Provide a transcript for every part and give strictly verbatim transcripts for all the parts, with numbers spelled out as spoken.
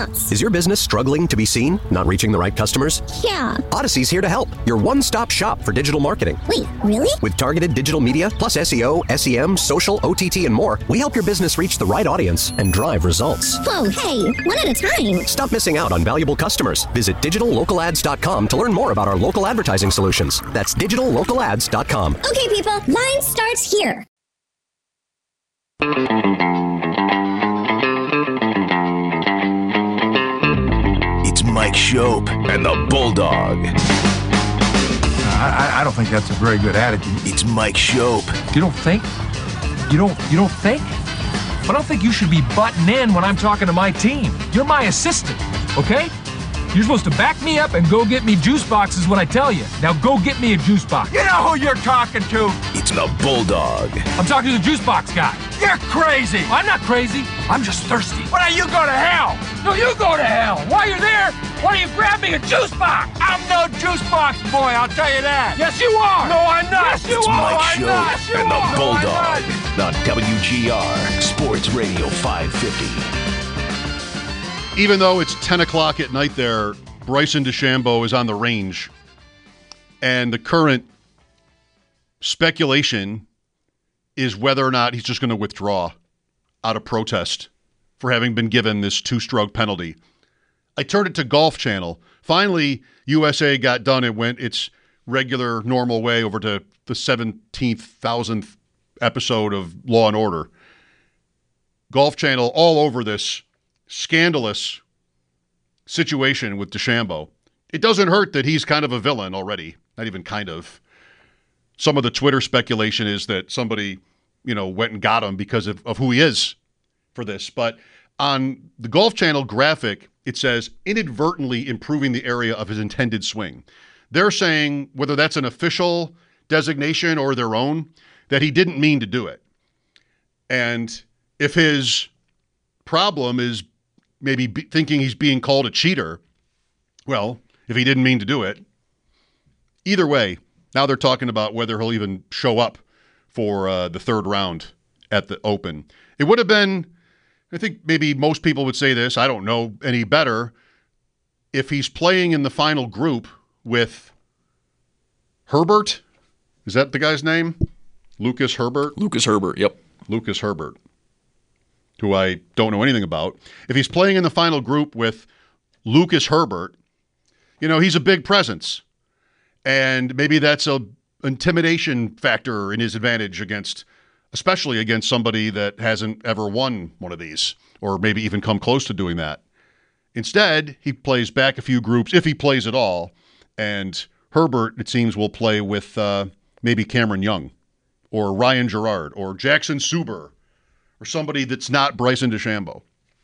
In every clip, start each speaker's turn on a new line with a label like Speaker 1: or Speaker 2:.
Speaker 1: nuts.
Speaker 2: Is your business struggling to be seen? Not reaching the right customers?
Speaker 1: Yeah.
Speaker 2: Odyssey's here to help. Your one-stop shop for digital marketing.
Speaker 1: Wait, really?
Speaker 2: With targeted digital media, plus S E O, S E M, social, O T T, and more, we help your business reach the right audience and drive results.
Speaker 1: Whoa, hey, one at a time.
Speaker 2: Stop missing out on valuable customers. Visit digital local ads dot com to learn more about our local advertising solutions. That's digital local ads dot com.
Speaker 1: Okay, people, line starts here.
Speaker 3: It's Mike Schopp and the Bulldog.
Speaker 4: I, I don't think that's a very good attitude.
Speaker 3: It's Mike Schopp.
Speaker 5: You don't think? You don't you don't think? But I don't think you should be butting in when I'm talking to my team. You're my assistant, okay? You're supposed to back me up and go get me juice boxes when I tell you. Now go get me a juice box.
Speaker 4: You know who you're talking to?
Speaker 3: It's the Bulldog.
Speaker 5: I'm talking to the juice box guy.
Speaker 4: You're crazy.
Speaker 5: I'm not crazy. I'm just thirsty.
Speaker 4: Why don't you go to hell?
Speaker 5: No, you go to hell. While you're there, why don't you grab me a juice box?
Speaker 4: I'm no juice box boy, I'll tell you that.
Speaker 5: Yes, you are.
Speaker 4: No, I'm not.
Speaker 5: Yes, you
Speaker 3: It's
Speaker 5: are.
Speaker 3: Mike
Speaker 5: I'm
Speaker 3: Schopp
Speaker 5: not. Yes, you
Speaker 3: and the
Speaker 5: are.
Speaker 3: Bulldog on W G R Sports Radio five fifty.
Speaker 6: Even though it's ten o'clock at night there, Bryson DeChambeau is on the range. And the current speculation is whether or not he's just going to withdraw out of protest for having been given this two-stroke penalty. I turned it to Golf Channel. Finally, U S A got done and went its regular, normal way over to the seventeenth thousandth episode of Law and Order. Golf Channel all over this scandalous situation with DeChambeau. It doesn't hurt that he's kind of a villain already. Not even kind of. Some of the Twitter speculation is that somebody, you know, went and got him because of, of who he is for this. But on the Golf Channel graphic, it says inadvertently improving the area of his intended swing. They're saying, whether that's an official designation or their own, that he didn't mean to do it. And if his problem is maybe be thinking he's being called a cheater, well, if he didn't mean to do it, either way, now they're talking about whether he'll even show up for uh, the third round at the Open. It would have been, I think maybe most people would say this, I don't know any better, if he's playing in the final group with Herbert. Is that the guy's name? Lucas Herbert?
Speaker 7: Lucas Herbert, yep.
Speaker 6: Lucas Herbert, who I don't know anything about. If he's playing in the final group with Lucas Herbert, you know, he's a big presence. And maybe that's a intimidation factor in his advantage against, especially against somebody that hasn't ever won one of these, or maybe even come close to doing that. Instead, he plays back a few groups, if he plays at all, and Herbert, it seems, will play with uh, maybe Cameron Young, or Ryan Gerard, or Jackson Suber, or somebody that's not Bryson DeChambeau.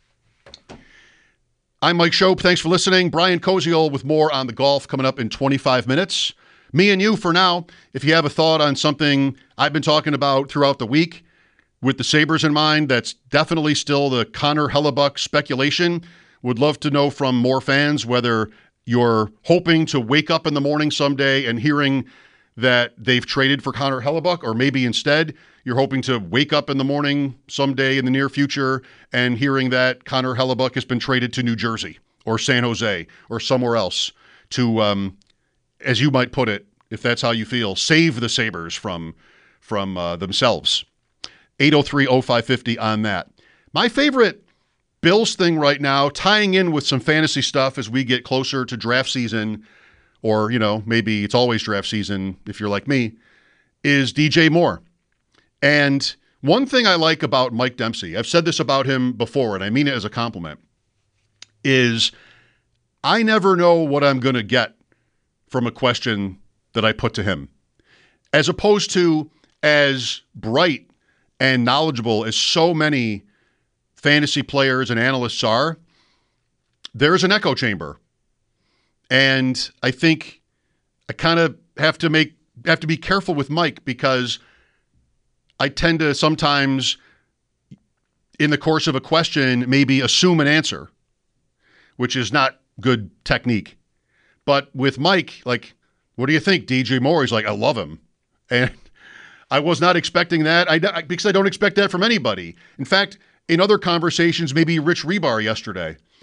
Speaker 6: I'm Mike Schopp. Thanks for listening. Brian Koziol with more on the golf coming up in twenty-five minutes. Me and you for now. If you have a thought on something I've been talking about throughout the week with the Sabres in mind, that's definitely still the Connor Hellebuyck speculation. Would love to know from more fans whether you're hoping to wake up in the morning someday and hearing that they've traded for Connor Hellebuyck, or maybe instead you're hoping to wake up in the morning someday in the near future and hearing that Connor Hellebuyck has been traded to New Jersey or San Jose or somewhere else to, um, as you might put it, if that's how you feel, save the Sabres from, from uh, themselves. eight oh three oh five fifty on that. My favorite Bills thing right now, tying in with some fantasy stuff as we get closer to draft season, or, you know, maybe it's always draft season if you're like me, is D J Moore. And one thing I like about Mike Dempsey, I've said this about him before, and I mean it as a compliment, is I never know what I'm going to get from a question that I put to him. As opposed to as bright and knowledgeable as so many fantasy players and analysts are, there's an echo chamber. And I think I kind of have to make have to be careful with Mike, because I tend to sometimes, in the course of a question, maybe assume an answer, which is not good technique. But with Mike, like, what do you think, D J Moore? He's like, I love him. And I was not expecting that, I, because I don't expect that from anybody. In fact, in other conversations, maybe Rich Rebar yesterday,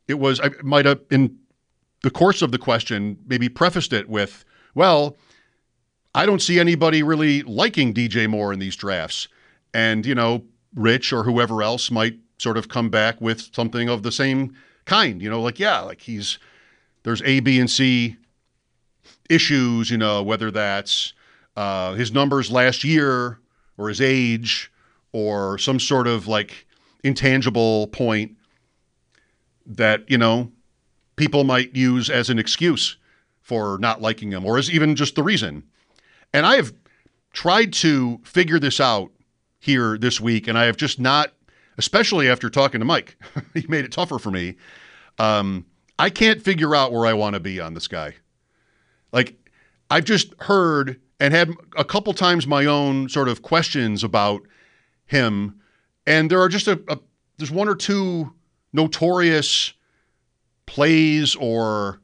Speaker 6: it was, I might have, in the course of the question, maybe prefaced it with, well, I don't see anybody really liking D J Moore in these drafts. And, you know, Rich or whoever else might sort of come back with something of the same kind, you know, like, yeah, like he's, there's A, B, and C issues, you know, whether that's uh, his numbers last year or his age or some sort of like intangible point that, you know, people might use as an excuse for not liking him or as even just the reason. And I have tried to figure this out here this week, and I have just not, especially after talking to Mike, he made it tougher for me. Um, I can't figure out where I want to be on this guy. Like, I've just heard and had a couple times my own sort of questions about him, and there are just a, a there's one or two notorious plays or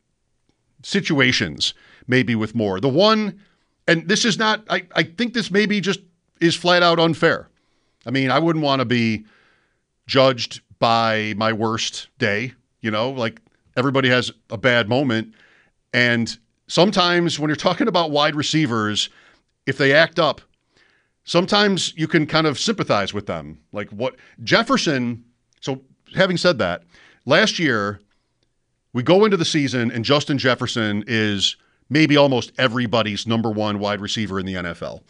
Speaker 6: situations, maybe with Moore. The one, and this is not, I, I think this maybe just is flat out unfair. I mean, I wouldn't want to be judged by my worst day, you know, like everybody has a bad moment. And sometimes when you're talking about wide receivers, if they act up, sometimes you can kind of sympathize with them. Like what Jefferson, so having said that, last year we go into the season and Justin Jefferson is maybe almost everybody's number one wide receiver in the N F L.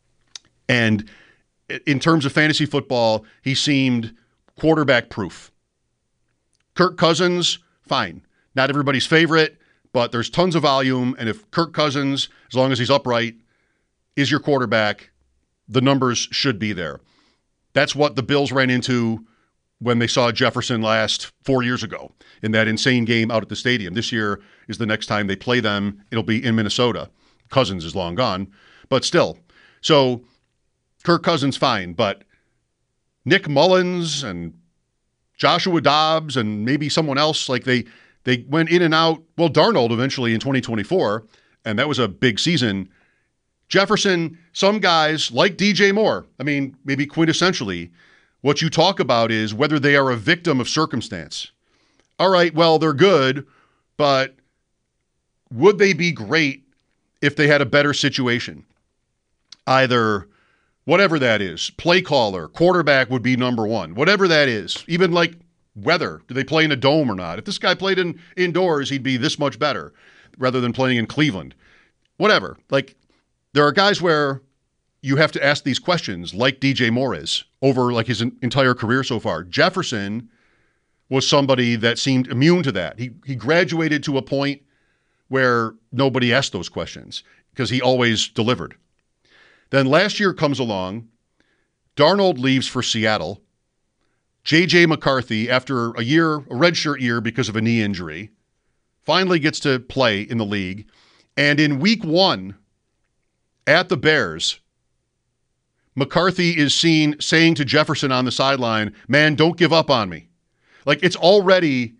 Speaker 6: And in terms of fantasy football, he seemed quarterback proof. Kirk Cousins, fine. Not everybody's favorite, but there's tons of volume. And if Kirk Cousins, as long as he's upright, is your quarterback, the numbers should be there. That's what the Bills ran into when they saw Jefferson last four years ago in that insane game out at the stadium. This year is the next time they play them. It'll be in Minnesota. Cousins is long gone, but still. So Kirk Cousins, fine, but Nick Mullins and Joshua Dobbs and maybe someone else, like they they went in and out. Well, Darnold eventually in twenty twenty-four, and that was a big season. Jefferson, some guys like D J Moore, I mean, maybe quintessentially, what you talk about is whether they are a victim of circumstance. All right, well, they're good, but would they be great if they had a better situation? Either whatever that is, play caller, quarterback would be number one, whatever that is, even like weather, do they play in a dome or not? If this guy played in indoors, he'd be this much better rather than playing in Cleveland. Whatever. Like, there are guys where you have to ask these questions like D J Moore is over like his entire career so far. Jefferson was somebody that seemed immune to that. He he graduated to a point where nobody asked those questions because he always delivered. Then last year comes along, Darnold leaves for Seattle. J J McCarthy, after a year, a redshirt year because of a knee injury, finally gets to play in the league. And in week one at the Bears, McCarthy is seen saying to Jefferson on the sideline, man, don't give up on me. Like, it's already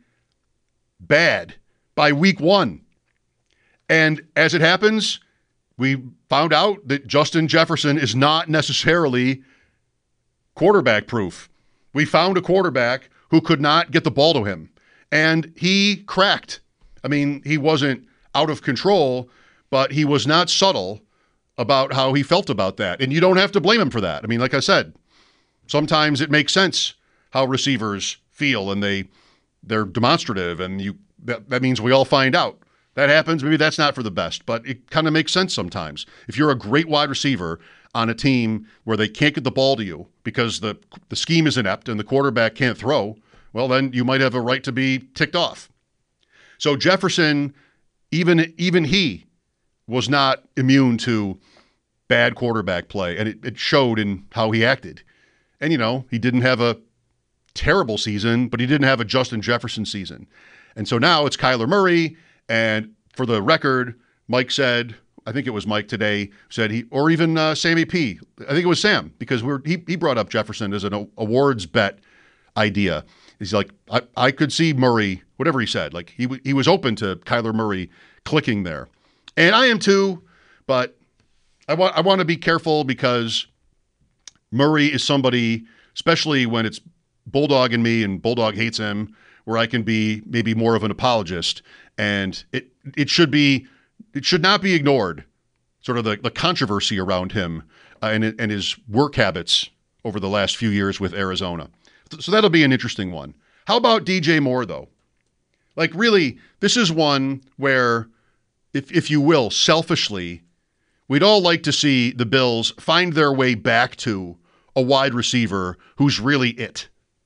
Speaker 6: bad by week one. And as it happens, we found out that Justin Jefferson is not necessarily quarterback proof. We found a quarterback who could not get the ball to him. And he cracked. I mean, he wasn't out of control, but he was not subtle about how he felt about that. And you don't have to blame him for that. I mean, like I said, sometimes it makes sense how receivers feel and they, they're demonstrative, and you that, that means we all find out. That happens. Maybe that's not for the best, but it kind of makes sense sometimes. If you're a great wide receiver on a team where they can't get the ball to you because the the scheme is inept and the quarterback can't throw, well, then you might have a right to be ticked off. So Jefferson, even even he was not immune to bad quarterback play, and it, it showed in how he acted. And, you know, he didn't have a terrible season, but he didn't have a Justin Jefferson season. And so now it's Kyler Murray, and for the record, Mike said, I think it was Mike today, said he, or even uh, Sammy P. I think it was Sam, because we're, he, he brought up Jefferson as an awards bet idea. He's like, I, I could see Murray, whatever he said, like he he was open to Kyler Murray clicking there. And I am too, but I want I want to be careful because Murray is somebody, especially when it's Bulldog and me and Bulldog hates him, where I can be maybe more of an apologist, and it it should be it should not be ignored, sort of the, the controversy around him uh, and and his work habits over the last few years with Arizona. So that'll be an interesting one. How about D J Moore, though? Like, really, this is one where, if if you will, selfishly, we'd all like to see the Bills find their way back to a wide receiver who's really it.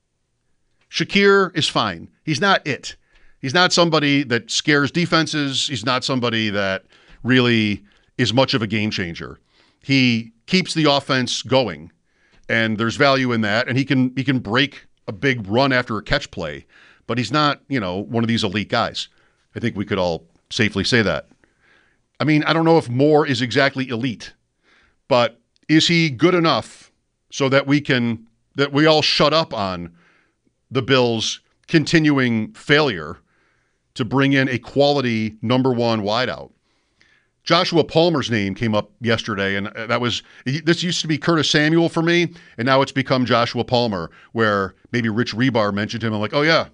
Speaker 6: Shakir is fine. He's not it. He's not somebody that scares defenses. He's not somebody that really is much of a game changer. He keeps the offense going, and there's value in that, and he can he can break a big run after a catch play, but he's not, you know, one of these elite guys. I think we could all safely say that. I mean, I don't know if Moore is exactly elite, but is he good enough so that we can, that we all shut up on the Bills' continuing failure to bring in a quality number one wideout? Joshua Palmer's name came up yesterday, and that was, this used to be Curtis Samuel for me, and now it's become Joshua Palmer, where maybe Rich Rebar mentioned him. I'm like, oh yeah.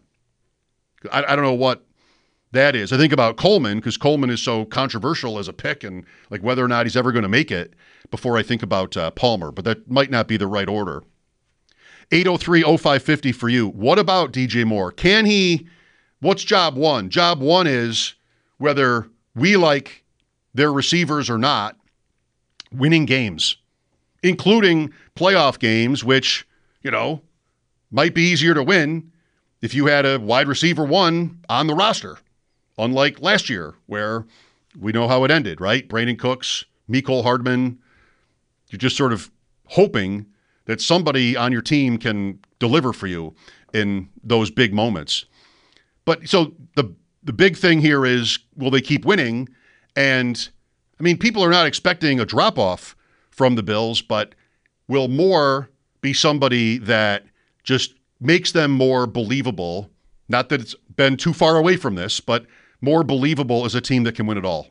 Speaker 6: I, I don't know what that is. I think about Coleman, because Coleman is so controversial as a pick, and like whether or not he's ever going to make it, before I think about uh, Palmer, but that might not be the right order. eight oh three oh five fifty for you. What about D J Moore? Can he, what's job one? Job one is, whether we like their receivers or not, winning games, including playoff games, which, you know, might be easier to win if you had a wide receiver one on the roster, unlike last year, where we know how it ended, right? Brandon Cooks, Mecole Hardman. You're just sort of hoping that somebody on your team can deliver for you in those big moments. But so the the big thing here is, will they keep winning? And, I mean, people are not expecting a drop-off from the Bills, but will Moore be somebody that just makes them more believable? Not that it's been too far away from this, but more believable as a team that can win it all.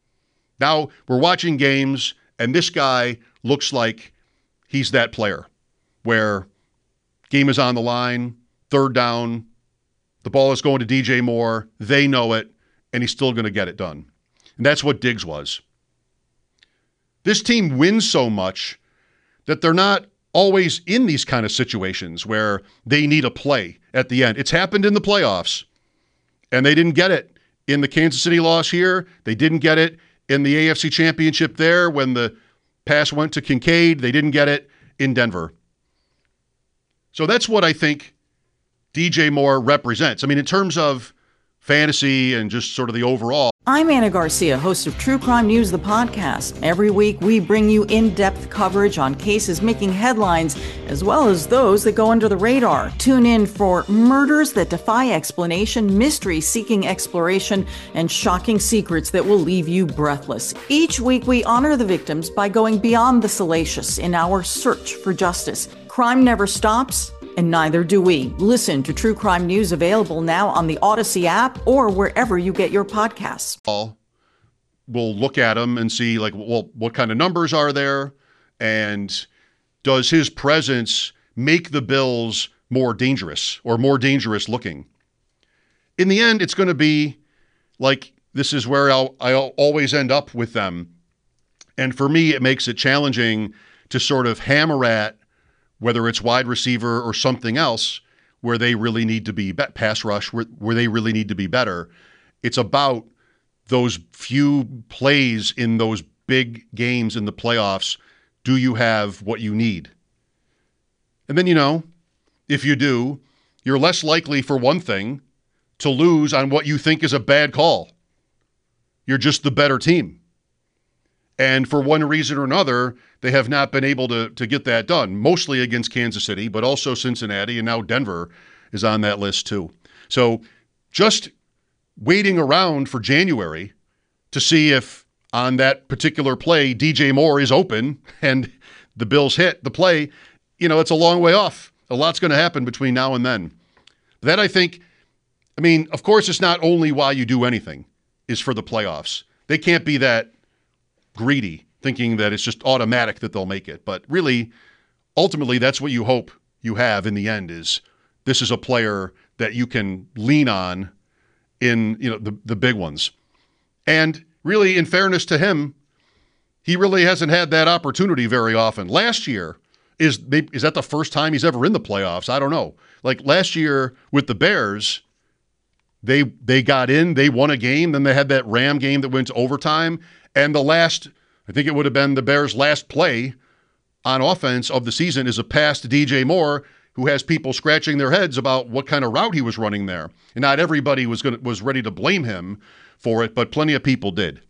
Speaker 6: Now we're watching games, and this guy looks like he's that player, where game is on the line, third down, the ball is going to D J Moore, they know it, and he's still going to get it done. And that's what Diggs was. This team wins so much that they're not always in these kind of situations where they need a play at the end. It's happened in the playoffs, and they didn't get it in the Kansas City loss here. They didn't get it in the A F C Championship there when the pass went to Kincaid. They didn't get it in Denver. So that's what I think D J Moore represents. I mean, in terms of fantasy and just sort of the overall.
Speaker 7: I'm Anna Garcia, host of True Crime News, the podcast. Every week, we bring you in-depth coverage on cases making headlines, as well as those that go under the radar. Tune in for murders that defy explanation, mystery seeking exploration, and shocking secrets that will leave you breathless. Each week, we honor the victims by going beyond the salacious in our search for justice. Crime never stops, and neither do we. Listen to True Crime News, available now on the Odyssey app or wherever you get your podcasts.
Speaker 6: We'll look at him and see, like, well, what kind of numbers are there? And does his presence make the Bills more dangerous or more dangerous looking? In the end, it's going to be like, this is where I'll, I'll always end up with them. And for me, it makes it challenging to sort of hammer at whether it's wide receiver or something else, where they really need to be, pass rush, where, where they really need to be better. It's about those few plays in those big games in the playoffs. Do you have what you need? And then, you know, if you do, you're less likely, for one thing, to lose on what you think is a bad call. You're just the better team. And for one reason or another, they have not been able to, to get that done, mostly against Kansas City, but also Cincinnati, and now Denver is on that list too. So just waiting around for January to see if on that particular play, D J Moore is open and the Bills hit the play, you know, it's a long way off. A lot's going to happen between now and then. That, I think, I mean, of course, it's not only why you do anything is for the playoffs. They can't be that greedy, thinking that it's just automatic that they'll make it. But really, ultimately, that's what you hope you have in the end, is this is a player that you can lean on in, you know, the, the big ones. And really, in fairness to him, he really hasn't had that opportunity very often. Last year, is they, is that the first time he's ever in the playoffs? I don't know. Like last year with the Bears, they they got in, they won a game, then they had that Ram game that went to overtime, and the last, I think it would have been the Bears' last play on offense of the season is a pass to D J Moore, who has people scratching their heads about what kind of route he was running there. And not everybody was gonna, was ready to blame him for it, but plenty of people did.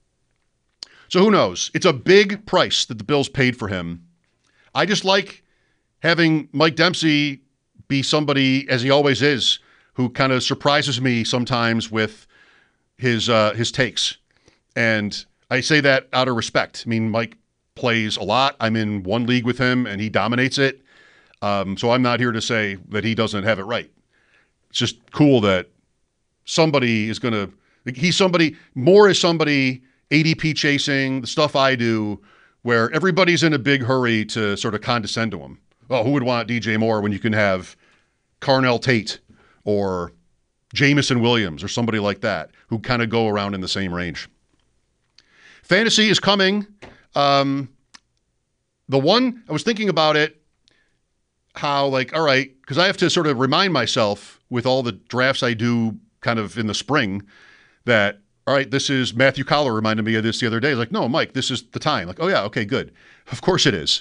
Speaker 6: So who knows? It's a big price that the Bills paid for him. I just like having Mike Dempsey be somebody, as he always is, who kind of surprises me sometimes with his uh, his takes. And I say that out of respect. I mean, Mike plays a lot. I'm in one league with him, and he dominates it. Um, so I'm not here to say that he doesn't have it right. It's just cool that somebody is going to – he's somebody – Moore is somebody – A D P chasing, the stuff I do, where everybody's in a big hurry to sort of condescend to him. Oh, who would want D J Moore when you can have Carnell Tate or Jamison Williams or somebody like that who kind of go around in the same range? Fantasy is coming. Um, the one, I was thinking about it, how like, all right, because I have to sort of remind myself with all the drafts I do kind of in the spring that, all right, this is Matthew Collar reminded me of this the other day. He's like, no, Mike, this is the time. Like, oh, yeah, okay, good. Of course it is.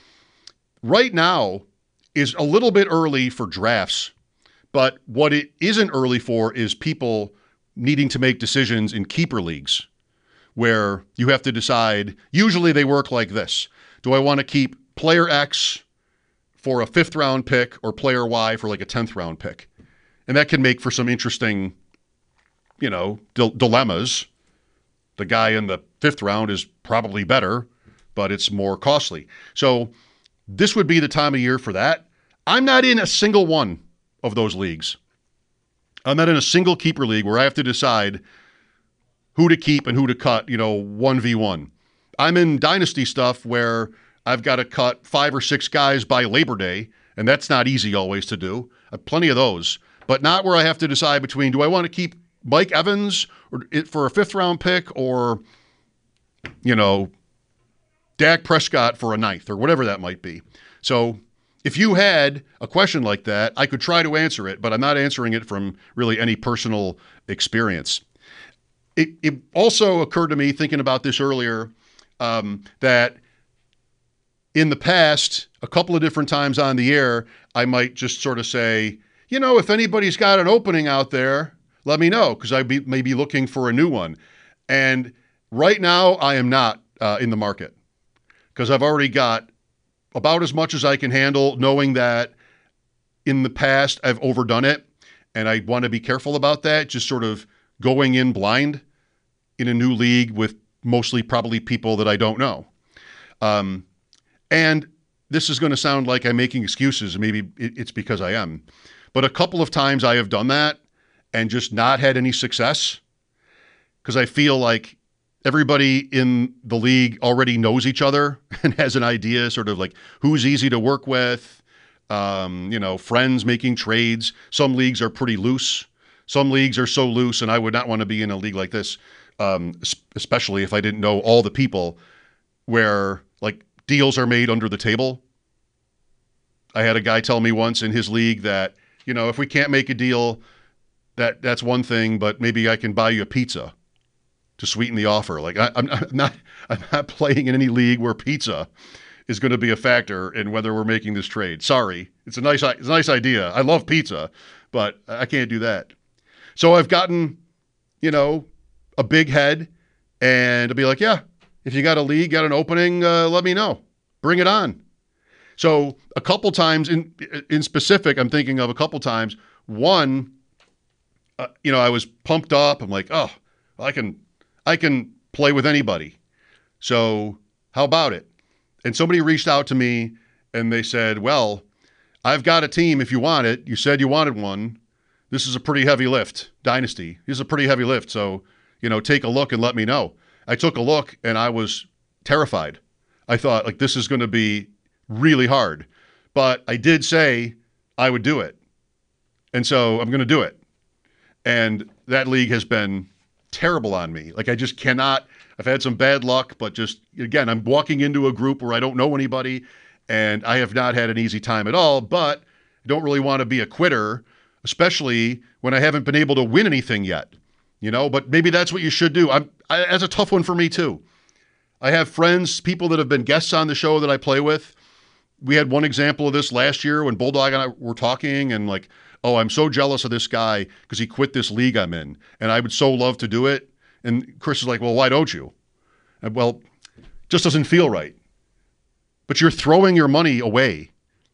Speaker 6: Right now is a little bit early for drafts, but what it isn't early for is people needing to make decisions in keeper leagues where you have to decide. Usually they work like this. Do I want to keep player X for a fifth round pick or player Y for like a tenth round pick? And that can make for some interesting you know, dil- dilemmas. The guy in the fifth round is probably better, but it's more costly. So this would be the time of year for that. I'm not in a single one of those leagues. I'm not in a single keeper league where I have to decide who to keep and who to cut, you know, one v one. I'm in dynasty stuff where I've got to cut five or six guys by Labor Day, and that's not easy always to do. I have plenty of those, but not where I have to decide between, do I want to keep Mike Evans or it for a fifth round pick or, you know, Dak Prescott for a ninth or whatever that might be. So if you had a question like that, I could try to answer it, but I'm not answering it from really any personal experience. It, it also occurred to me thinking about this earlier um, that in the past, a couple of different times on the air, I might just sort of say, you know, if anybody's got an opening out there, let me know, because I be, may be looking for a new one. And right now, I am not uh, in the market because I've already got about as much as I can handle, knowing that in the past I've overdone it. And I want to be careful about that, just sort of going in blind in a new league with mostly probably people that I don't know. Um, and this is going to sound like I'm making excuses. Maybe it's because I am. But a couple of times I have done that and just not had any success because I feel like everybody in the league already knows each other and has an idea sort of like who's easy to work with, um, you know, friends making trades. Some leagues are pretty loose. Some leagues are so loose, and I would not want to be in a league like this, um, especially if I didn't know all the people, where like deals are made under the table. I had a guy tell me once in his league that, you know, if we can't make a deal, that that's one thing, but maybe I can buy you a pizza to sweeten the offer. Like I, I'm not, I'm not playing in any league where pizza is going to be a factor in whether we're making this trade. Sorry, it's a nice, it's a nice idea. I love pizza, but I can't do that. So I've gotten, you know, a big head, and to be like, yeah, if you got a league, got an opening, uh, let me know. Bring it on. So a couple times in in specific, I'm thinking of a couple times. One, uh, you know, I was pumped up. I'm like, oh, I can, I can play with anybody. So how about it? And somebody reached out to me and they said, well, I've got a team if you want it. You said you wanted one. This is a pretty heavy lift. Dynasty. This is a pretty heavy lift. So, you know, take a look and let me know. I took a look and I was terrified. I thought, like, this is going to be really hard. But I did say I would do it. And so I'm going to do it. And that league has been terrible on me. Like, I just cannot. I've had some bad luck, but just, again, I'm walking into a group where I don't know anybody, and I have not had an easy time at all, but I don't really want to be a quitter, especially when I haven't been able to win anything yet. You know, but maybe that's what you should do. I'm, I, that's a tough one for me, too. I have friends, people that have been guests on the show that I play with. We had one example of this last year when Bulldog and I were talking, and like, oh, I'm so jealous of this guy because he quit this league I'm in, and I would so love to do it. And Chris is like, well, why don't you? And, well, just doesn't feel right. But you're throwing your money away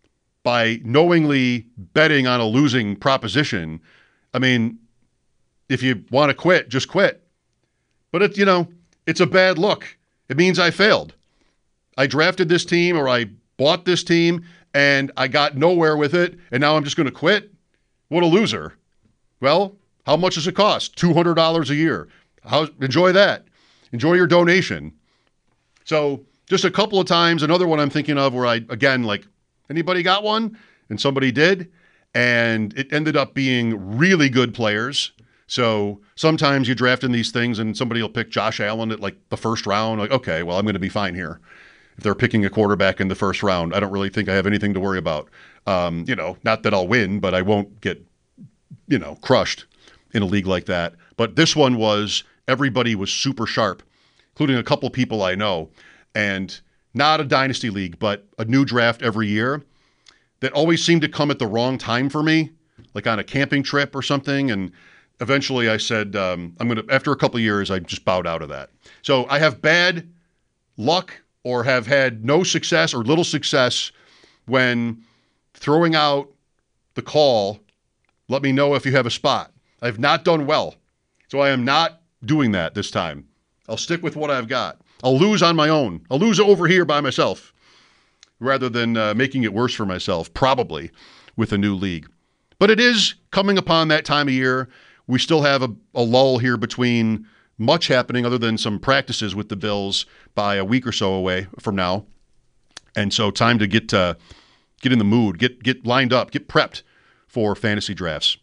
Speaker 6: by knowingly betting on a losing proposition. I mean, if you want to quit, just quit. But, it, you know, it's a bad look. It means I failed. I drafted this team, or I bought this team, and I got nowhere with it, and now I'm just going to quit? What a loser. Well, how much does it cost? two hundred dollars a year. How, enjoy that. Enjoy your donation. So just a couple of times, another one I'm thinking of where I, again, like, anybody got one? And somebody did, and it ended up being really good players. So sometimes you draft in these things and somebody will pick Josh Allen at like the first round. Like, okay, well, I'm going to be fine here. If they're picking a quarterback in the first round, I don't really think I have anything to worry about. Um, you know, not that I'll win, but I won't get, you know, crushed in a league like that. But this one was, everybody was super sharp, including a couple people I know. And not a dynasty league, but a new draft every year that always seemed to come at the wrong time for me, like on a camping trip or something. And eventually I said, um, I'm going to, after a couple of years, I just bowed out of that. So I have bad luck or have had no success or little success when throwing out the call, let me know if you have a spot. I've not done well. So I am not doing that this time. I'll stick with what I've got. I'll lose on my own. I'll lose over here by myself rather than uh, making it worse for myself, probably with a new league. But it is coming upon that time of year. We still have a, a lull here between much happening other than some practices with the Bills by a week or so away from now. And so time to get uh, get in the mood, get get lined up, get prepped for fantasy drafts.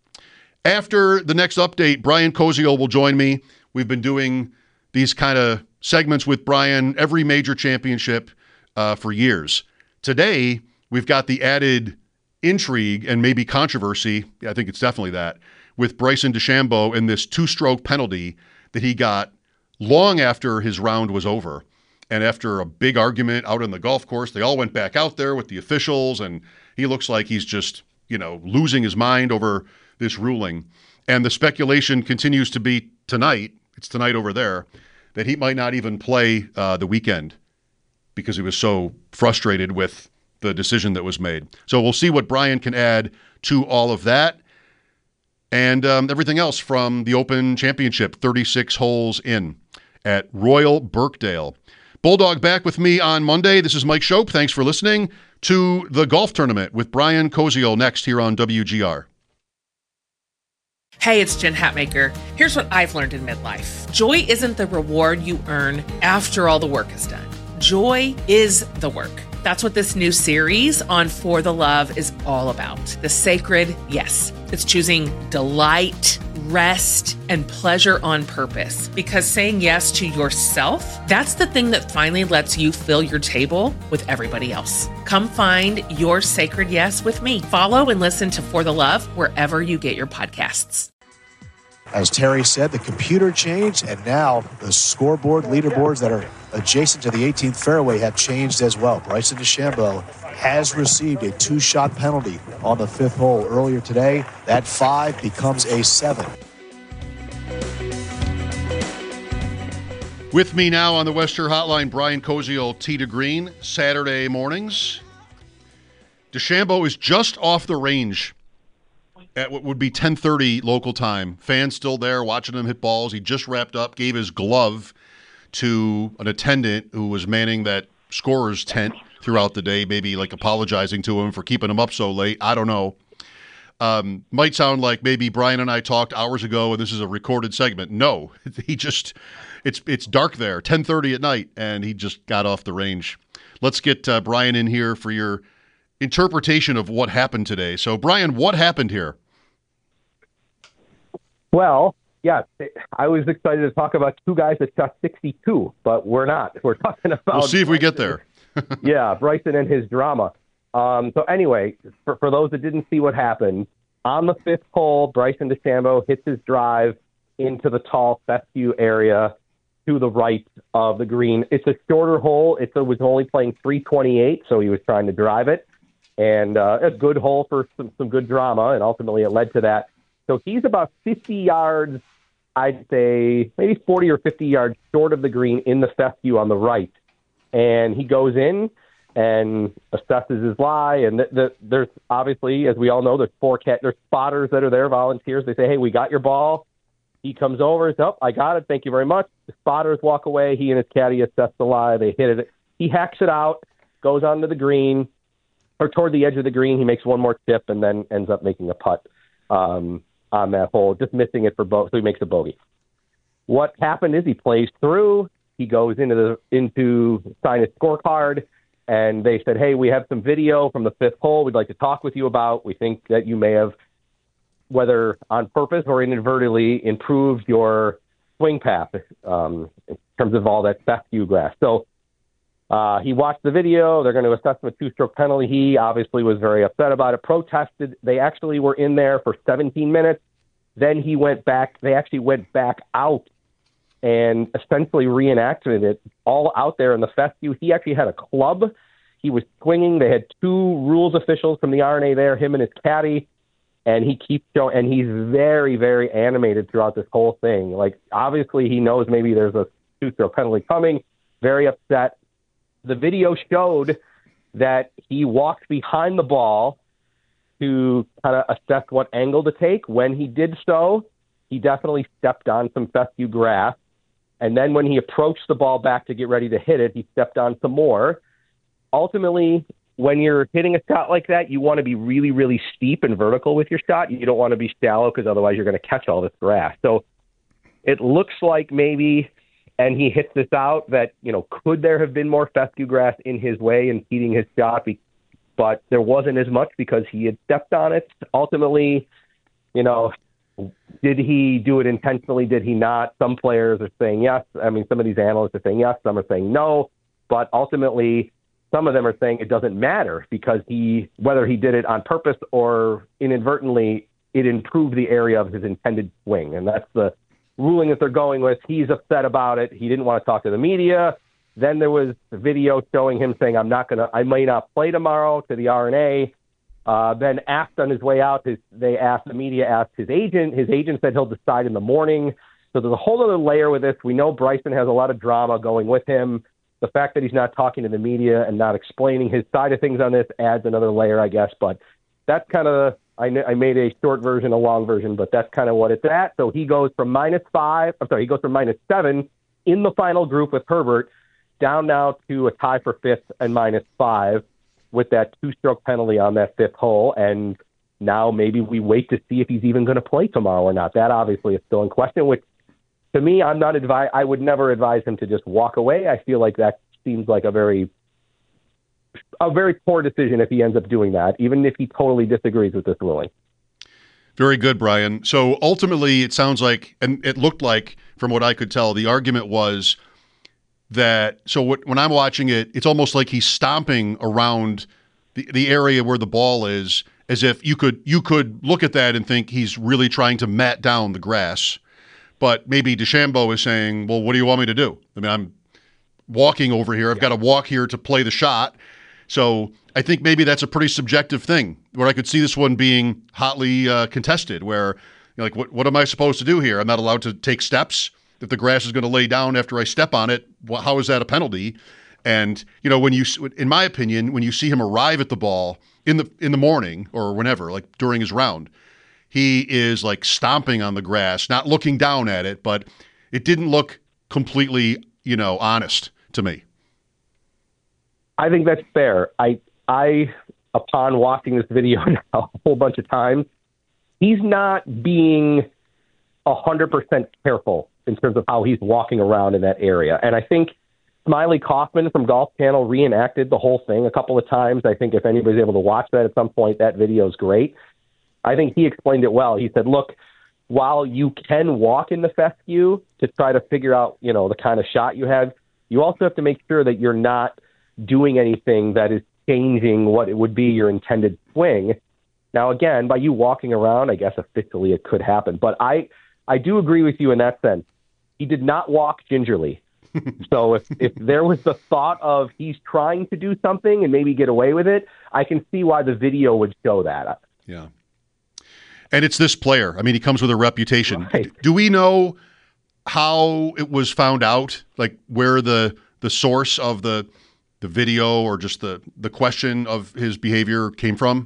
Speaker 6: After the next update, Brian Koziol will join me. We've been doing these kind of segments with Brian every major championship uh, for years. Today, we've got the added intrigue and maybe controversy, I think it's definitely that, with Bryson DeChambeau and this two-stroke penalty that he got long after his round was over. And after a big argument out on the golf course, they all went back out there with the officials, and he looks like he's just, you know, losing his mind over this ruling. And the speculation continues to be tonight, it's tonight over there, that he might not even play uh, the weekend because he was so frustrated with the decision that was made. So we'll see what Brian can add to all of that and um, everything else from the Open Championship, thirty-six holes in at Royal Birkdale. Bulldog back with me on Monday. This is Mike Shope. Thanks for listening to the golf tournament with Brian Koziol next here on W G R.
Speaker 8: Hey, it's Jen Hatmaker. Here's what I've learned in midlife. Joy isn't the reward you earn after all the work is done. Joy is the work. That's what this new series on For the Love is all about. The sacred yes. It's choosing delight, rest, and pleasure on purpose. Because saying yes to yourself, that's the thing that finally lets you fill your table with everybody else. Come find your sacred yes with me. Follow and listen to For the Love wherever you get your podcasts.
Speaker 9: As Terry said, the computer changed, and now the scoreboard leaderboards that are adjacent to the eighteenth fairway have changed as well. Bryson DeChambeau has received a two-shot penalty on the fifth hole earlier today. That five becomes a seven.
Speaker 6: With me now on the Western Hotline, Brian Koziol, Tee to Green, Saturday mornings. DeChambeau is just off the range at what would be ten thirty local time. Fans still there watching him hit balls. He just wrapped up, gave his glove to an attendant who was manning that scorer's tent throughout the day, maybe like apologizing to him for keeping him up so late. I don't know. Um, might sound like maybe Brian and I talked hours ago and this is a recorded segment. No, he just, it's it's dark there, ten thirty at night, and he just got off the range. Let's get uh, Brian in here for your interpretation of what happened today. So, Brian, what happened here?
Speaker 10: Well, yeah, I was excited to talk about two guys that shot sixty-two, but we're not. We're talking about...
Speaker 6: We'll see if we get there.
Speaker 10: yeah, Bryson and his drama. Um, so anyway, for, for those that didn't see what happened, on the fifth hole, Bryson DeChambeau hits his drive into the tall fescue area to the right of the green. It's a shorter hole. It was only playing three twenty-eight, so he was trying to drive it. And uh, a good hole for some, some good drama, and ultimately it led to that. So he's about fifty yards, I'd say maybe forty or fifty yards short of the green in the fescue on the right. And he goes in and assesses his lie. And the, the, there's obviously, as we all know, there's four cat, there's spotters that are there, volunteers. They say, hey, we got your ball. He comes over and says, oh, I got it. Thank you very much. The spotters walk away. He and his caddy assess the lie. They hit it. He hacks it out, goes onto the green, or toward the edge of the green. He makes one more chip and then ends up making a putt um, on that hole, just missing it for both. So he makes a bogey. What happened is he plays through. He goes into the into sign his scorecard, and they said, hey, we have some video from the fifth hole we'd like to talk with you about. We think that you may have, whether on purpose or inadvertently, improved your swing path um, in terms of all that fescue grass. So uh, he watched the video. They're going to assess him a two-stroke penalty. He obviously was very upset about it, protested. They actually were in there for seventeen minutes. Then he went back. They actually went back out and essentially reenacted it all out there in the fescue. He actually had a club. He was swinging. They had two rules officials from the R N A there, him and his caddy, and he keeps showing, and he's very, very animated throughout this whole thing. Like, obviously he knows maybe there's a two-stroke penalty coming, very upset. The video showed that he walked behind the ball to kind of assess what angle to take. When he did so, he definitely stepped on some fescue grass. And then when he approached the ball back to get ready to hit it, he stepped on some more. Ultimately, when you're hitting a shot like that, you want to be really, really steep and vertical with your shot. You don't want to be shallow because otherwise you're going to catch all this grass. So it looks like maybe, and he hits this out, that, you know, could there have been more fescue grass in his way and impeding his shot? But there wasn't as much because he had stepped on it. Ultimately, you know, did he do it intentionally? Did he not? Some players are saying yes. I mean, some of these analysts are saying yes. Some are saying no. But ultimately, some of them are saying it doesn't matter because he, whether he did it on purpose or inadvertently, it improved the area of his intended swing. And that's the ruling that they're going with. He's upset about it. He didn't want to talk to the media. Then there was a video showing him saying, I'm not going to, I may not play tomorrow to the R N A. Uh, then asked on his way out, his, they asked, the media asked his agent. His agent said he'll decide in the morning. So there's a whole other layer with this. We know Bryson has a lot of drama going with him. The fact that he's not talking to the media and not explaining his side of things on this adds another layer, I guess. But that's kind of, I, I made a short version, a long version, but that's kind of what it's at. So he goes from minus five, I'm sorry, he goes from minus seven in the final group with Herbert down now to a tie for fifth and minus five, with that two-stroke penalty on that fifth hole, and now maybe we wait to see if he's even going to play tomorrow or not. That obviously is still in question, which to me, I'm not advise. I would never advise him to just walk away. I feel like that seems like a very, a very poor decision if he ends up doing that, even if he totally disagrees with this ruling.
Speaker 6: Very good, Brian. So ultimately, it sounds like, and it looked like, from what I could tell, the argument was that, so what, when I'm watching it, it's almost like he's stomping around the, the area where the ball is, as if you could you could look at that and think he's really trying to mat down the grass. But maybe DeChambeau is saying, well, what do you want me to do? I mean, I'm walking over here. I've got to walk here to play the shot. So I think maybe that's a pretty subjective thing, where I could see this one being hotly uh, contested, where you're like, what, what am I supposed to do here? I'm not allowed to take steps. If the grass is going to lay down after I step on it, well, how is that a penalty? And, you know, when you, in my opinion, when you see him arrive at the ball in the in the morning or whenever, like during his round, he is like stomping on the grass, not looking down at it, but it didn't look completely, you know, honest to me.
Speaker 10: I think that's fair. I, I, upon watching this video now a whole bunch of times, he's not being a hundred percent careful in terms of how he's walking around in that area. And I think Smiley Kaufman from Golf Channel reenacted the whole thing a couple of times. I think if anybody's able to watch that at some point, that video is great. I think he explained it well. He said, look, while you can walk in the fescue to try to figure out, you know, the kind of shot you have, you also have to make sure that you're not doing anything that is changing what it would be your intended swing. Now, again, by you walking around, I guess officially it could happen. But I, I do agree with you in that sense. He did not walk gingerly. So if, if there was the thought of he's trying to do something and maybe get away with it, I can see why the video would show that.
Speaker 6: Yeah. And it's this player. I mean, he comes with a reputation.
Speaker 10: Right.
Speaker 6: Do we know how it was found out? Like where the the source of the the video or just the, the question of his behavior came from?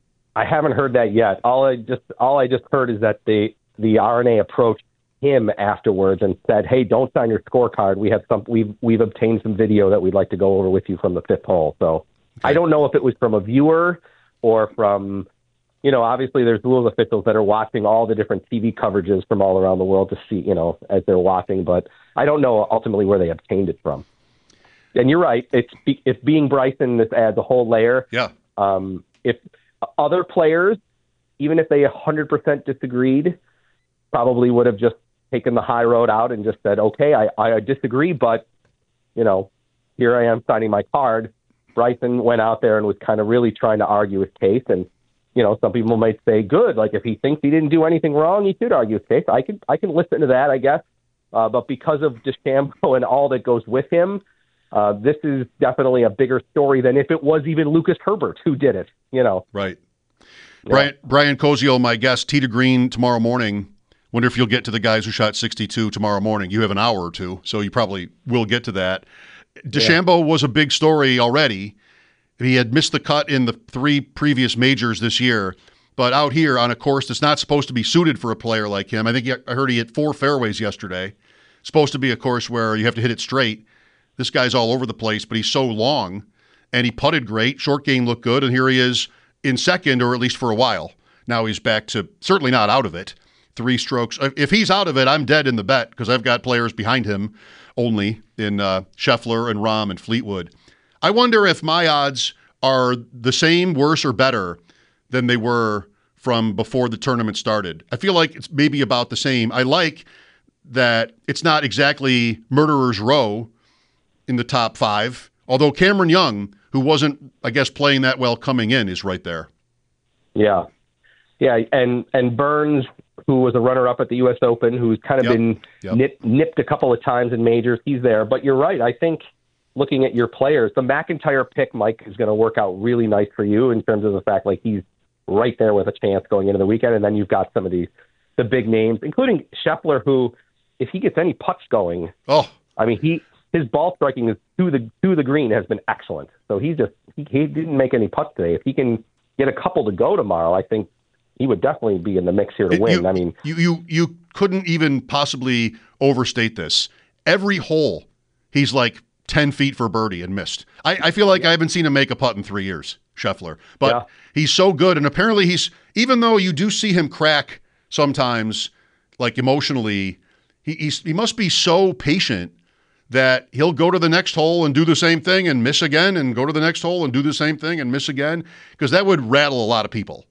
Speaker 10: I haven't heard that yet. All I just all I just heard is that the the R N A approached him afterwards and said, "Hey, don't sign your scorecard. We have some we've we've obtained some video that we'd like to go over with you from the fifth hole." So okay. I don't know if it was from a viewer or from, you know, obviously there's rules officials that are watching all the different T V coverages from all around the world to see, you know, as they're watching, but I don't know ultimately where they obtained it from. And you're right. It's it's being Bryson, this adds a whole layer.
Speaker 6: Yeah.
Speaker 10: Um, if other players, even if they one hundred percent disagreed, probably would have just taken the high road out and just said, okay, I, I disagree, but, you know, here I am signing my card. Bryson went out there and was kind of really trying to argue his case. And, you know, some people might say, good, like if he thinks he didn't do anything wrong, he should argue his case. I can, I can listen to that, I guess. Uh, but because of DeChambeau and all that goes with him, uh, this is definitely a bigger story than if it was even Lucas Herbert who did it, you know.
Speaker 6: Right.
Speaker 10: Yeah.
Speaker 6: Brian, Brian Koziol, my guest, tee to green tomorrow morning. Wonder if you'll get to the guys who shot sixty-two tomorrow morning. You have an hour or two, so you probably will get to that. DeChambeau yeah. was a big story already. He had missed the cut in the three previous majors this year, but out here on a course that's not supposed to be suited for a player like him. I think he, I heard he hit four fairways yesterday. It's supposed to be a course where you have to hit it straight. This guy's all over the place, but he's so long, and he putted great. Short game looked good, and here he is in second, or at least for a while. Now he's back to certainly not out of it. Three strokes. If he's out of it, I'm dead in the bet because I've got players behind him only in uh, Scheffler and Rahm and Fleetwood. I wonder if my odds are the same, worse, or better than they were from before the tournament started. I feel like it's maybe about the same. I like that it's not exactly murderer's row in the top five, although Cameron Young, who wasn't, I guess, playing that well coming in, is right there.
Speaker 10: Yeah. Yeah, and, and Burns, who was a runner-up at the U S Open, who's kind of yep. been yep. Nip, nipped a couple of times in majors. He's there. But you're right. I think looking at your players, the McIntyre pick, Mike, is going to work out really nice for you in terms of the fact like he's right there with a chance going into the weekend. And then you've got some of these the big names, including Scheffler, who, if he gets any putts going,
Speaker 6: oh,
Speaker 10: I mean, he his ball striking is to the to the green has been excellent. So he just he, he didn't make any putts today. If he can get a couple to go tomorrow, I think he would definitely be in the mix here to
Speaker 6: it,
Speaker 10: win.
Speaker 6: You,
Speaker 10: I mean,
Speaker 6: you, you you couldn't even possibly overstate this. Every hole, he's like ten feet for birdie and missed. I, I feel like I haven't seen him make a putt in three years, Scheffler. But yeah. he's so good, and apparently he's, even though you do see him crack sometimes, like emotionally, he he's, he must be so patient that he'll go to the next hole and do the same thing and miss again, and go to the next hole and do the same thing and miss again, because that would rattle a lot of people.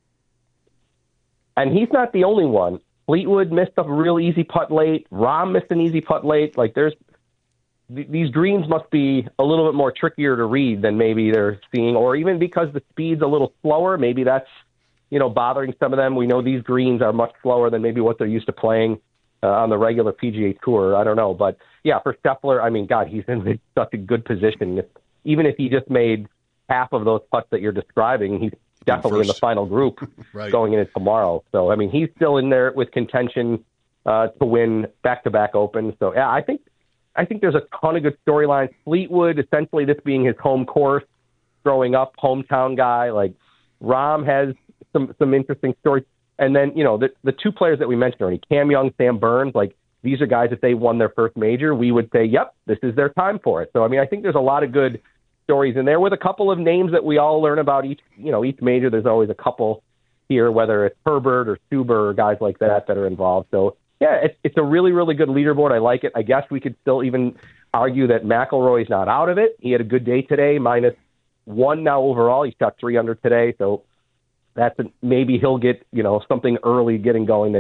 Speaker 10: And he's not the only one. Fleetwood missed a real easy putt late. Rahm missed an easy putt late. Like there's th- these greens must be a little bit more trickier to read than maybe they're seeing, or even because the speed's a little slower. Maybe that's, you know, bothering some of them. We know these greens are much slower than maybe what they're used to playing uh, on the regular P G A Tour. I don't know, but yeah, for Scheffler, I mean, God, he's in such a good position. If, even if he just made half of those putts that you're describing, he's definitely in the final group
Speaker 6: right.
Speaker 10: going into tomorrow. So, I mean, he's still in there with contention uh, to win back-to-back Opens. So, yeah, I think I think there's a ton of good storylines. Fleetwood, essentially this being his home course, growing up, hometown guy. Like, Rahm has some some interesting stories. And then, you know, the, the two players that we mentioned already, Cam Young, Sam Burns, like, these are guys, if they won their first major, we would say, yep, this is their time for it. So, I mean, I think there's a lot of good stories in there with a couple of names that we all learn about each, you know, each major. There's always a couple here, whether it's Herbert or Stuber or guys like that that are involved. So yeah, it's, it's a really, really good leaderboard. I like it. I guess we could still even argue that McIlroy's not out of it. He had a good day today, minus one now overall. He shot three under today. So that's a, maybe he'll get, you know, something early getting going to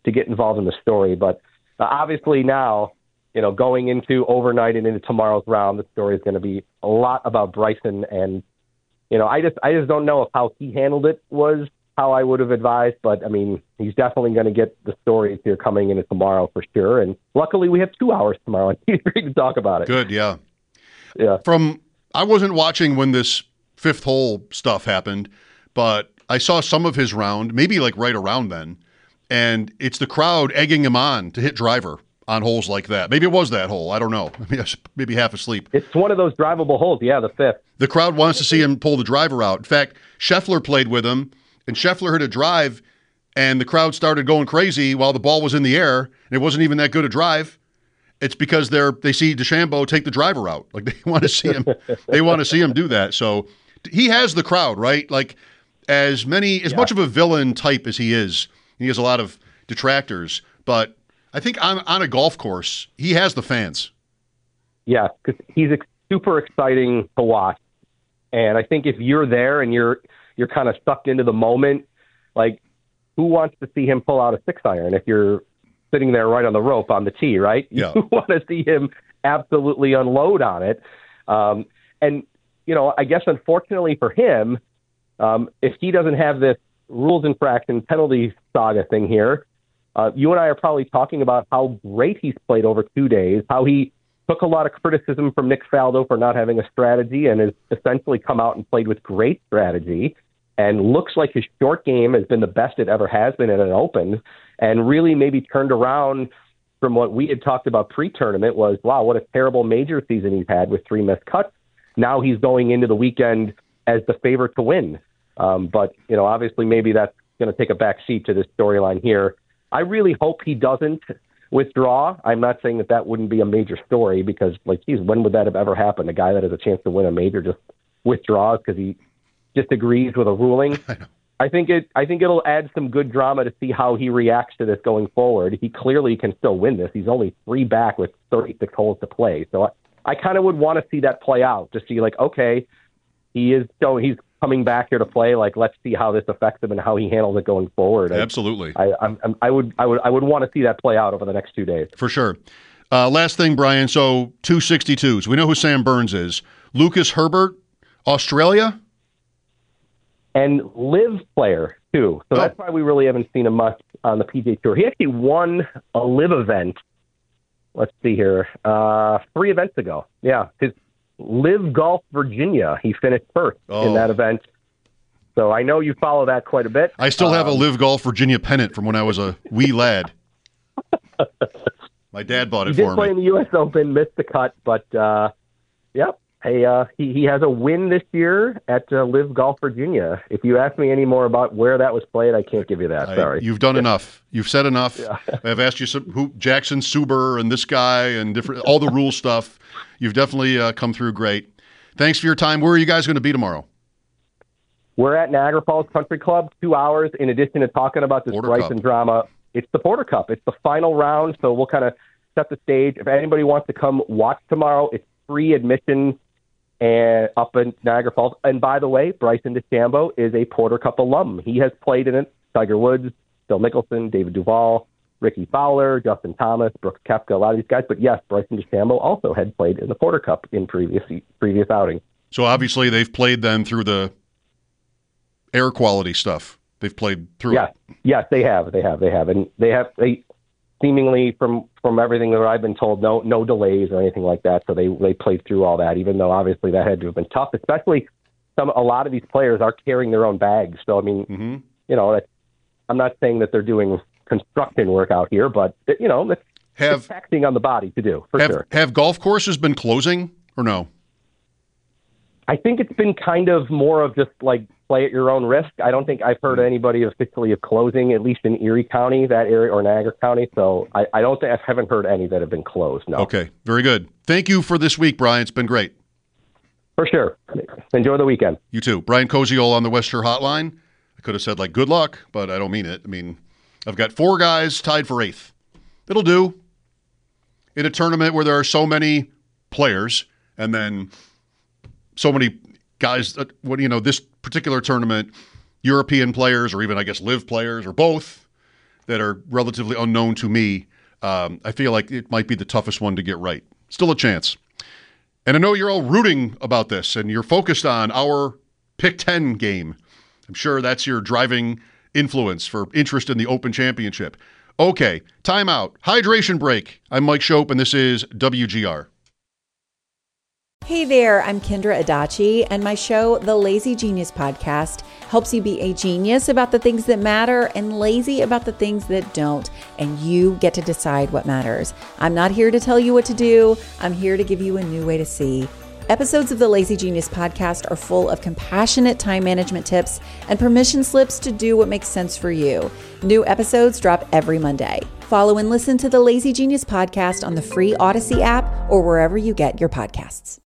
Speaker 10: to get involved in the story. But uh, obviously now, you know, going into overnight and into tomorrow's round, the story is going to be a lot about Bryson. And, you know, I just I just don't know if how he handled it was how I would have advised. But, I mean, he's definitely going to get the stories here coming into tomorrow for sure. And luckily we have two hours tomorrow and we can talk about it.
Speaker 6: Good, yeah.
Speaker 10: Yeah.
Speaker 6: From I wasn't watching when this fifth hole stuff happened, but I saw some of his round, maybe like right around then, and it's the crowd egging him on to hit driver on holes like that. Maybe it was that hole. I don't know. I mean, I was maybe half asleep.
Speaker 10: It's one of those drivable holes. Yeah, the fifth.
Speaker 6: The crowd wants to see him pull the driver out. In fact, Scheffler played with him, and Scheffler hit a drive, and the crowd started going crazy while the ball was in the air, and it wasn't even that good a drive. It's because they're they see DeChambeau take the driver out. Like they want to see him. They want to see him do that. So he has the crowd, right? Like as many, as yeah. much of a villain type as he is, he has a lot of detractors. But I think on on a golf course, he has the fans.
Speaker 10: Yeah, because he's ex- super exciting to watch. And I think if you're there and you're you're kind of sucked into the moment, like who wants to see him pull out a six iron if you're sitting there right on the rope on the tee, right?
Speaker 6: Yeah.
Speaker 10: You want to see him absolutely unload on it. Um, and, you know, I guess unfortunately for him, um, if he doesn't have this rules infraction penalty saga thing here, uh, you and I are probably talking about how great he's played over two days, how he took a lot of criticism from Nick Faldo for not having a strategy and has essentially come out and played with great strategy. And looks like his short game has been the best it ever has been at an Open, and really maybe turned around from what we had talked about pre-tournament was, wow, what a terrible major season he's had with three missed cuts. Now he's going into the weekend as the favorite to win. Um, but, you know, obviously maybe that's going to take a back seat to this storyline here. I really hope he doesn't withdraw. I'm not saying that that wouldn't be a major story because, like, geez, when would that have ever happened? A guy that has a chance to win a major just withdraws because he disagrees with a ruling.
Speaker 6: I know.
Speaker 10: I think it. I think it'll add some good drama to see how he reacts to this going forward. He clearly can still win this. He's only three back with thirty-six holes to play. So I, I kind of would want to see that play out to see, like, okay, he is so he's coming back here to play. Like, let's see how this affects him and how he handles it going forward.
Speaker 6: Absolutely.
Speaker 10: I, I, I'm, I would. I would. I would want to see that play out over the next two days
Speaker 6: for sure. Uh, last thing, Brian. So two sixty-twos. We know who Sam Burns is. Lucas Herbert, Australia.
Speaker 10: And live player, too. So oh. that's why we really haven't seen him much on the P G A Tour. He actually won a live event, let's see here, uh, three events ago. Yeah, his Live Golf Virginia, he finished first oh. in that event. So I know you follow that quite a bit.
Speaker 6: I still have
Speaker 10: um,
Speaker 6: a Live Golf Virginia pennant from when I was a wee lad. My dad bought it
Speaker 10: he
Speaker 6: for
Speaker 10: did play
Speaker 6: me.
Speaker 10: in the U S Open, missed the cut, but, uh, yep. Hey, uh, he, he has a win this year at uh, Live Golf Virginia. If you ask me any more about where that was played, I can't give you that.
Speaker 6: I,
Speaker 10: Sorry.
Speaker 6: You've done enough. You've said enough.
Speaker 10: Yeah.
Speaker 6: I've asked you some, who Jackson Suber and this guy and different all the rule stuff. You've definitely uh, come through great. Thanks for your time. Where are you guys going to be tomorrow?
Speaker 10: We're at Niagara Falls Country Club, two hours. In addition to talking about this
Speaker 6: Porter
Speaker 10: Bryson
Speaker 6: Cup.
Speaker 10: drama, it's the Porter Cup. It's the final round, so we'll kind of set the stage. If anybody wants to come watch tomorrow, it's free admission. And up in Niagara Falls. And by the way, Bryson DeChambeau is a Porter Cup alum. He has played in it. Tiger Woods, Phil Mickelson, David Duval, Ricky Fowler, Justin Thomas, Brooks Koepka, a lot of these guys. But yes, Bryson DeChambeau also had played in the Porter Cup in previous previous outing.
Speaker 6: So obviously they've played then through the air quality stuff. They've played through
Speaker 10: yes.
Speaker 6: it.
Speaker 10: Yes, they have. They have. They have. And they have they seemingly from from everything that I've been told, no no delays or anything like that. So they, they played through all that, even though obviously that had to have been tough, especially some a lot of these players are carrying their own bags. So, I mean,
Speaker 6: mm-hmm.
Speaker 10: you know, that's, I'm not saying that they're doing construction work out here, but, you know, it's,
Speaker 6: have,
Speaker 10: it's taxing on the body to do, for
Speaker 6: have,
Speaker 10: sure.
Speaker 6: Have golf courses been closing or no?
Speaker 10: I think it's been kind of more of just like play at your own risk. I don't think I've heard anybody officially of closing, at least in Erie County, that area, or Niagara County. So I, I don't think I haven't heard any that have been closed. No.
Speaker 6: Okay, very good. Thank you for this week, Brian. It's been great.
Speaker 10: For sure. Enjoy the weekend.
Speaker 6: You too. Brian Koziol on the West Shore Hotline. I could have said like good luck, but I don't mean it. I mean, I've got four guys tied for eighth. It'll do. In a tournament where there are so many players, and then so many guys, uh, what you know, this particular tournament, European players, or even I guess live players, or both. that are relatively unknown to me, um, I feel like it might be the toughest one to get right. Still a chance. And I know you're all rooting about this, and you're focused on our Pick ten game. I'm sure that's your driving influence for interest in the Open Championship. Okay, timeout, hydration break. I'm Mike Shope, and this is W G R.
Speaker 11: Hey there, I'm Kendra Adachi, and my show, The Lazy Genius Podcast, helps you be a genius about the things that matter and lazy about the things that don't, and you get to decide what matters. I'm not here to tell you what to do. I'm here to give you a new way to see. Episodes of the Lazy Genius Podcast are full of compassionate time management tips and permission slips to do what makes sense for you. New episodes drop every Monday. Follow and listen to the Lazy Genius Podcast on the free Odyssey app or wherever you get your podcasts.